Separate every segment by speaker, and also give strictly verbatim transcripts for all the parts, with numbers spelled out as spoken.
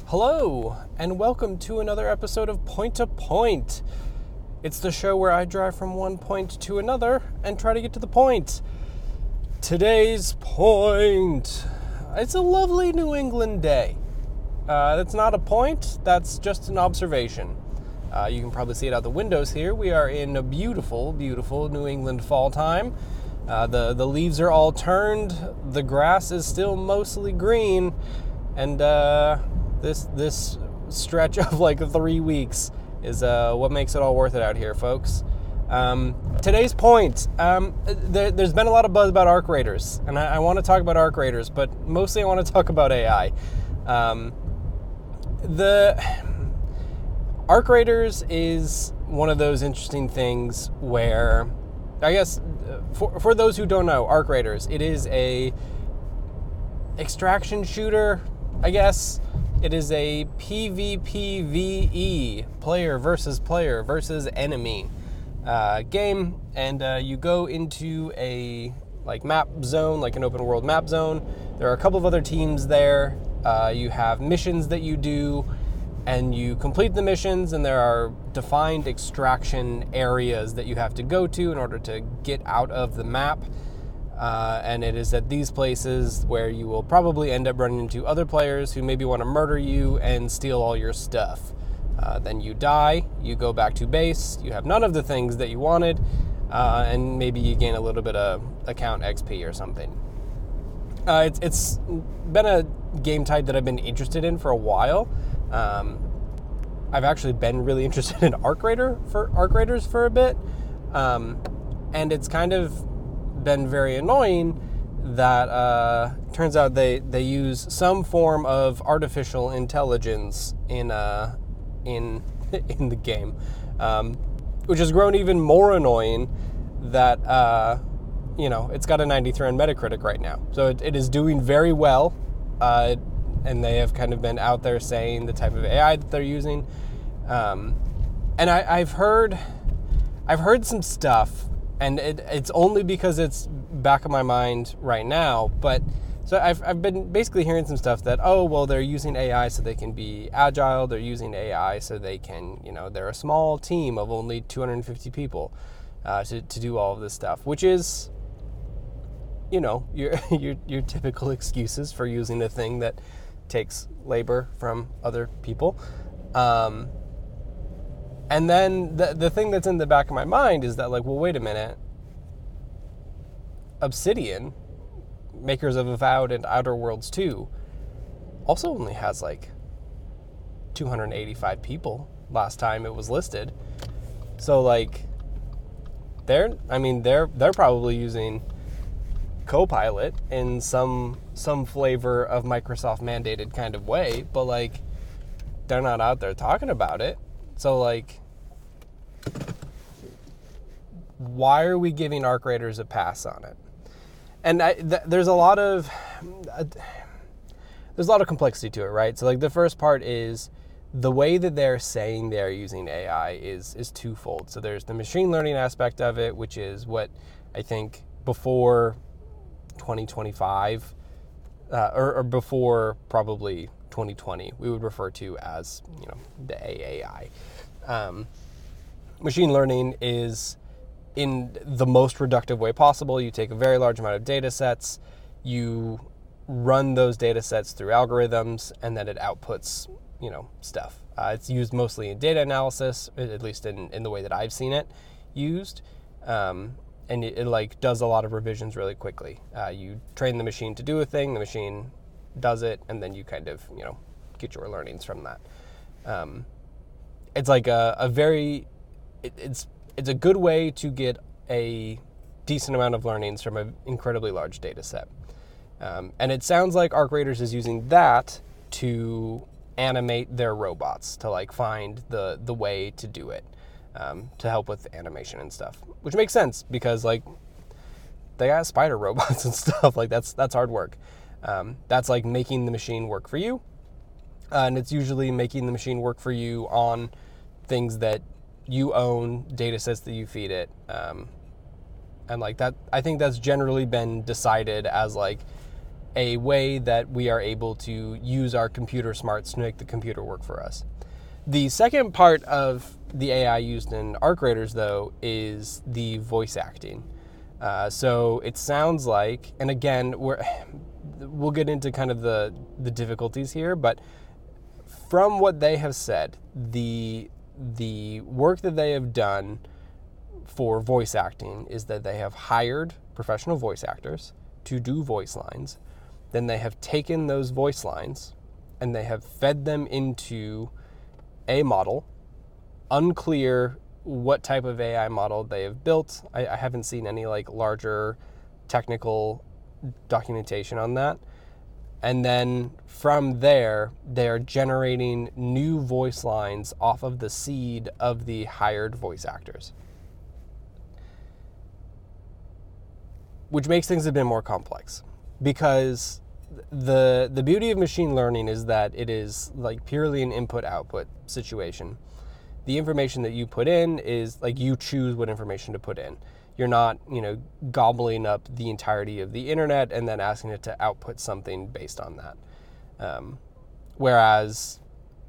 Speaker 1: Hello, and welcome to another episode of Point to Point. It's the show where I drive from one point to another and try to get to the point. Today's point. It's a lovely New England day. Uh, that's not a point, that's just an observation. Uh, you can probably see it out the windows here. We are in a beautiful, beautiful New England fall time. Uh, the, the leaves are all turned, the grass is still mostly green, and uh, this this stretch of like three weeks is uh, what makes it all worth it out here, folks. Um, today's point, um, there, there's been a lot of buzz about Arc Raiders, and I, I want to talk about Arc Raiders, but mostly I want to talk about A I. Um, the Arc Raiders is one of those interesting things where, I guess, for, for those who don't know, Arc Raiders, it is a extraction shooter, I guess. It is a PvPvE, player versus player versus enemy uh, game, and uh, you go into a like map zone, like an open world map zone. There are a couple of other teams there. Uh, you have missions that you do, and you complete the missions, and there are defined extraction areas that you have to go to in order to get out of the map. Uh, and it is at these places where you will probably end up running into other players who maybe want to murder you and steal all your stuff. Uh, then you die, you go back to base, you have none of the things that you wanted, uh, and maybe you gain a little bit of account X P or something. Uh, it's, it's been a game type that I've been interested in for a while. Um, I've actually been really interested in Arc Raider for Arc Raiders for a bit, um, and it's kind of been very annoying that uh, turns out they, they use some form of artificial intelligence in uh, in in the game, um, which has grown even more annoying that uh, you know it's got a ninety-three on Metacritic right now, so it, it is doing very well, uh, and they have kind of been out there saying the type of A I that they're using, um, and I, I've heard I've heard some stuff. And it, it's only because it's back of my mind right now. But so I've, I've been basically hearing some stuff that, oh, well, they're using A I so they can be agile. They're using A I so they can, you know, they're a small team of only two hundred fifty people uh, to, to do all of this stuff, which is, you know, your, your, your typical excuses for using a thing that takes labor from other people. Um, And then the the thing that's in the back of my mind is that, like, well, wait a minute. Obsidian, makers of Avowed and Outer Worlds two, also only has, like, two hundred eighty-five people last time it was listed. So, like, they're, I mean, they're they're probably using Copilot in some some flavor of Microsoft mandated kind of way, but, like, they're not out there talking about it. So, like, why are we giving Arc Raiders a pass on it? And I, th- there's a lot of uh, there's a lot of complexity to it, right? So, like, the first part is the way that they're saying they're using A I is is twofold. So there's the machine learning aspect of it, which is what I think before twenty twenty-five uh, or, or before probably twenty twenty we would refer to as, you know, the A A I. Um, machine learning is in the most reductive way possible. You take a very large amount of data sets, you run those data sets through algorithms, and then it outputs, you know, stuff. Uh, it's used mostly in data analysis, at least in, in the way that I've seen it used. Um, and it, it like does a lot of revisions really quickly. Uh, you train the machine to do a thing, the machine does it, and then you kind of, you know, get your learnings from that. Um, It's like a, a very, it, it's it's a good way to get a decent amount of learnings from an incredibly large data set. Um, and it sounds like Arc Raiders is using that to animate their robots, to like find the, the way to do it, um, to help with animation and stuff, which makes sense because, like, they got spider robots and stuff. Like, that's that's hard work. Um, that's like making the machine work for you. Uh, and it's usually making the machine work for you on things that you own, data sets that you feed it. Um, and like that, I think that's generally been decided as like a way that we are able to use our computer smarts to make the computer work for us. The second part of the A I used in Arc Raiders, though, is the voice acting. Uh, so it sounds like, and again, we're, we'll get into kind of the, the difficulties here, but from what they have said, the the work that they have done for voice acting is that they have hired professional voice actors to do voice lines. Then they have taken those voice lines and they have fed them into a model. Unclear what type of A I model they have built. I, I haven't seen any like larger technical documentation on that. And then from there, they're generating new voice lines off of the seed of the hired voice actors, which makes things a bit more complex, because the the beauty of machine learning is that it is like purely an input-output situation. The information that you put in is like you choose what information to put in. You're not, you know, gobbling up the entirety of the internet and then asking it to output something based on that. Um, whereas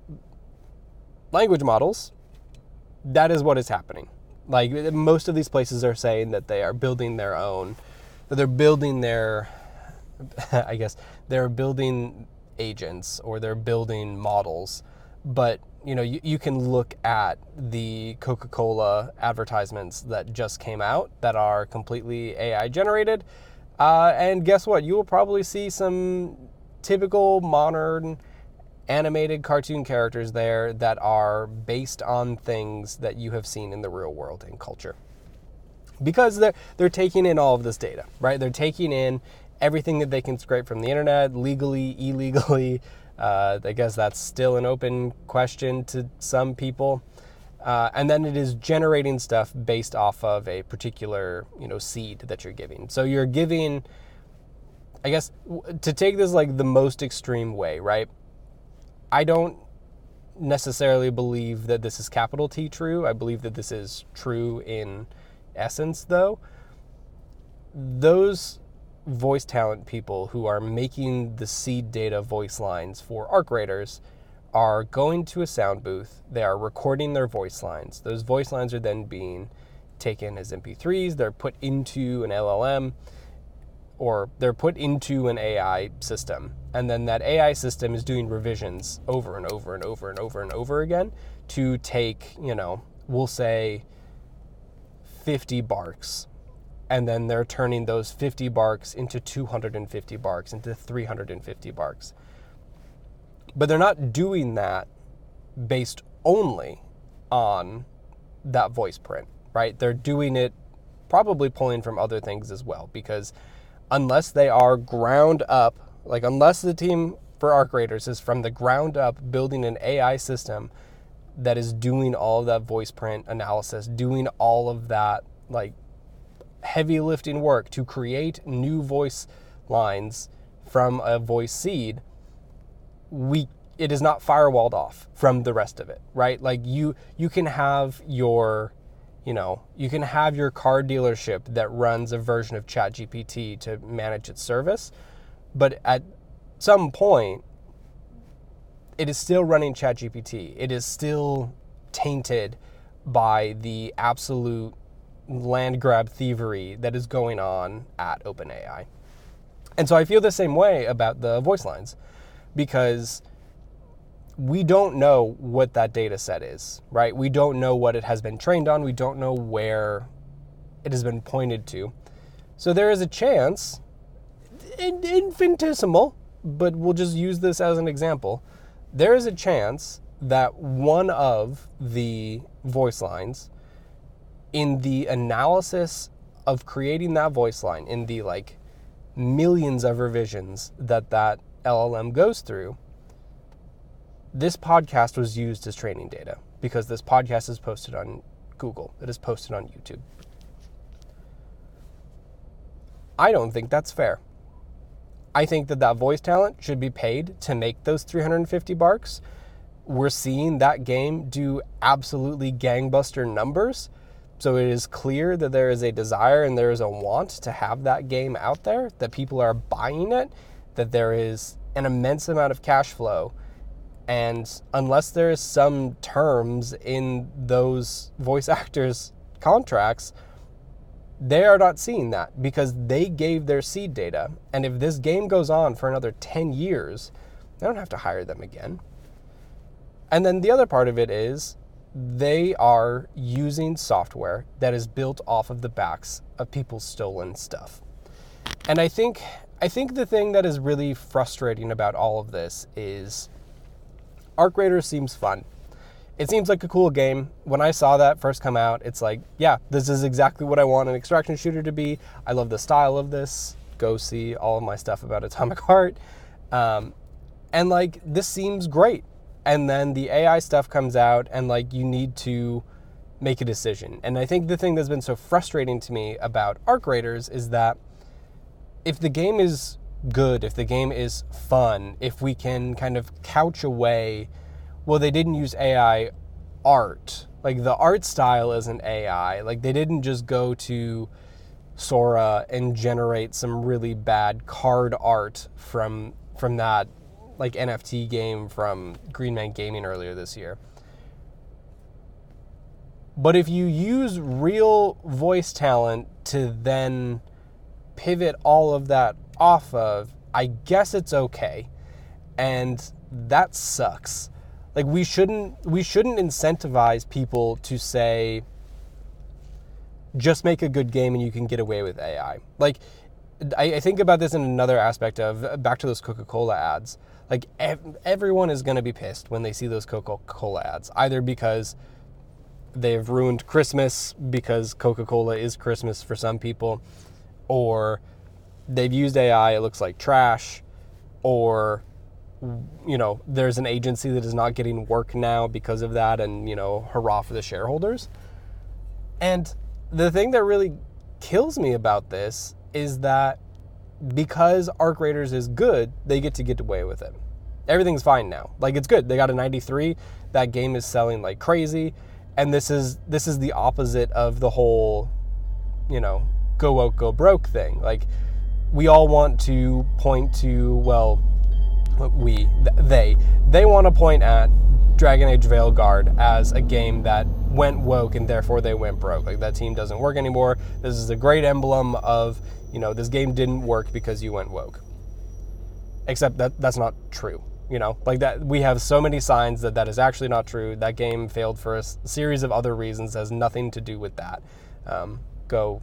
Speaker 1: language models, that is what is happening. Like most of these places are saying that they are building their own, that they're building their, I guess, they're building agents or they're building models. But, you know, you, you can look at the Coca-Cola advertisements that just came out that are completely A I generated. Uh, and guess what? You will probably see some typical modern animated cartoon characters there that are based on things that you have seen in the real world and culture. Because they're, they're taking in all of this data, right? They're taking in everything that they can scrape from the internet, legally, illegally. Uh, I guess that's still an open question to some people. Uh, and then it is generating stuff based off of a particular, you know, seed that you're giving. So you're giving, I guess, to take this like the most extreme way, right? I don't necessarily believe that this is capital T true. I believe that this is true in essence, though. Those voice talent people who are making the seed data voice lines for Arc Raiders are going to a sound booth. They are recording their voice lines. Those voice lines are then being taken as M P threes. They're put into an L L M, or they're put into an A I system. And then that A I system is doing revisions over and over and over and over and over again to take, you know, we'll say fifty barks. And then they're turning those fifty barks into two hundred fifty barks, into three hundred fifty barks. But they're not doing that based only on that voice print, right? They're doing it probably pulling from other things as well, because unless they are ground up, like unless the team for Arc Raiders is from the ground up building an A I system that is doing all of that voice print analysis, doing all of that like heavy lifting work to create new voice lines from a voice seed, we it is not firewalled off from the rest of it, right? Like you you can have your, you know, you can have your car dealership that runs a version of ChatGPT to manage its service, but at some point it is still running ChatGPT. It is still tainted by the absolute land grab thievery that is going on at OpenAI. And so I feel the same way about the voice lines, because we don't know what that data set is, right? We don't know what it has been trained on. We don't know where it has been pointed to. So there is a chance, infinitesimal, but we'll just use this as an example. There is a chance that one of the voice lines, in the analysis of creating that voice line, in the like millions of revisions that that L L M goes through, this podcast was used as training data, because this podcast is posted on Google. It is posted on YouTube. I don't think that's fair. I think that that voice talent should be paid to make those three hundred fifty barks. We're seeing that game do absolutely gangbuster numbers. So it is clear that there is a desire and there is a want to have that game out there, that people are buying it, that there is an immense amount of cash flow, and unless there is some terms in those voice actors' contracts, they are not seeing that because they gave their seed data. And if this game goes on for another ten years, they don't have to hire them again. And then the other part of it is they are using software that is built off of the backs of people's stolen stuff. And I think I think the thing that is really frustrating about all of this is Arc Raiders seems fun. It seems like a cool game. When I saw that first come out, it's like, yeah, this is exactly what I want an extraction shooter to be. I love the style of this. Go see all of my stuff about Atomic Heart. Um, and like, this seems great. And then the A I stuff comes out and like, you need to make a decision. And I think the thing that's been so frustrating to me about Arc Raiders is that if the game is good, if the game is fun, if we can kind of couch away, well, they didn't use A I art. Like, the art style isn't A I. Like, they didn't just go to Sora and generate some really bad card art from from that, like, N F T game from Green Man Gaming earlier this year. But if you use real voice talent to then pivot all of that off of, I guess it's okay. And that sucks. Like, we shouldn't we shouldn't incentivize people to say, just make a good game and you can get away with A I. Like, I, I think about this in another aspect of, back to those Coca-Cola ads. Like, ev- everyone is going to be pissed when they see those Coca-Cola ads, either because they've ruined Christmas because Coca-Cola is Christmas for some people, or they've used A I, it looks like trash, or, you know, there's an agency that is not getting work now because of that, and, you know, hurrah for the shareholders. And the thing that really kills me about this is that because Arc Raiders is good, they get to get away with it. Everything's fine now. Like, it's good. They got a ninety-three. That game is selling like crazy. And this is this is the opposite of the whole, you know, go woke, go broke thing. Like, we all want to point to, well, we, they, they want to point at Dragon Age Veilguard as a game that went woke and therefore they went broke. Like, that team doesn't work anymore. This is a great emblem of, you know, this game didn't work because you went woke. Except that that's not true. You know, like, that we have so many signs that that is actually not true. That game failed for a s- series of other reasons that has nothing to do with that. Um, go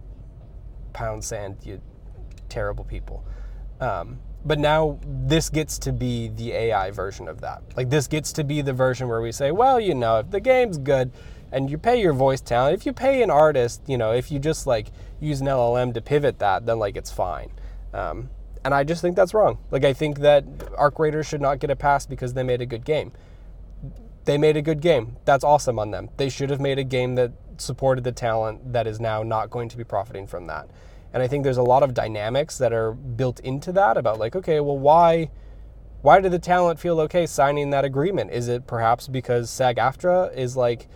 Speaker 1: pound sand, you terrible people. Um, but now this gets to be the A I version of that. Like, this gets to be the version where we say, well, you know, if the game's good and you pay your voice talent, if you pay an artist, you know, if you just like use an L L M to pivot that, then like it's fine. Um, And I just think that's wrong. Like, I think that Arc Raiders should not get a pass because they made a good game. They made a good game. That's awesome on them. They should have made a game that supported the talent that is now not going to be profiting from that. And I think there's a lot of dynamics that are built into that about, like, okay, well, why why did the talent feel okay signing that agreement? Is it perhaps because SAG-AFTRA is, like,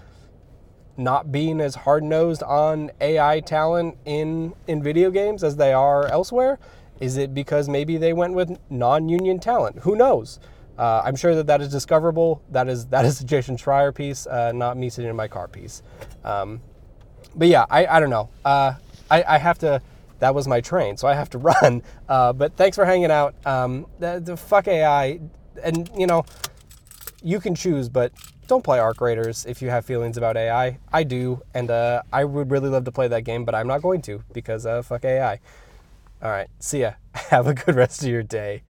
Speaker 1: not being as hard-nosed on A I talent in, in video games as they are elsewhere? Is it because maybe they went with non-union talent? Who knows? Uh, I'm sure that that is discoverable. That is that is a Jason Schreier piece, uh, not me sitting in my car piece. Um, but yeah, I, I don't know. Uh, I, I have to, that was my train, so I have to run. Uh, but thanks for hanging out. Um, the, the fuck A I. And, you know, you can choose, but don't play Arc Raiders if you have feelings about A I. I do, and uh, I would really love to play that game, but I'm not going to because uh, fuck A I. All right, see ya. Have a good rest of your day.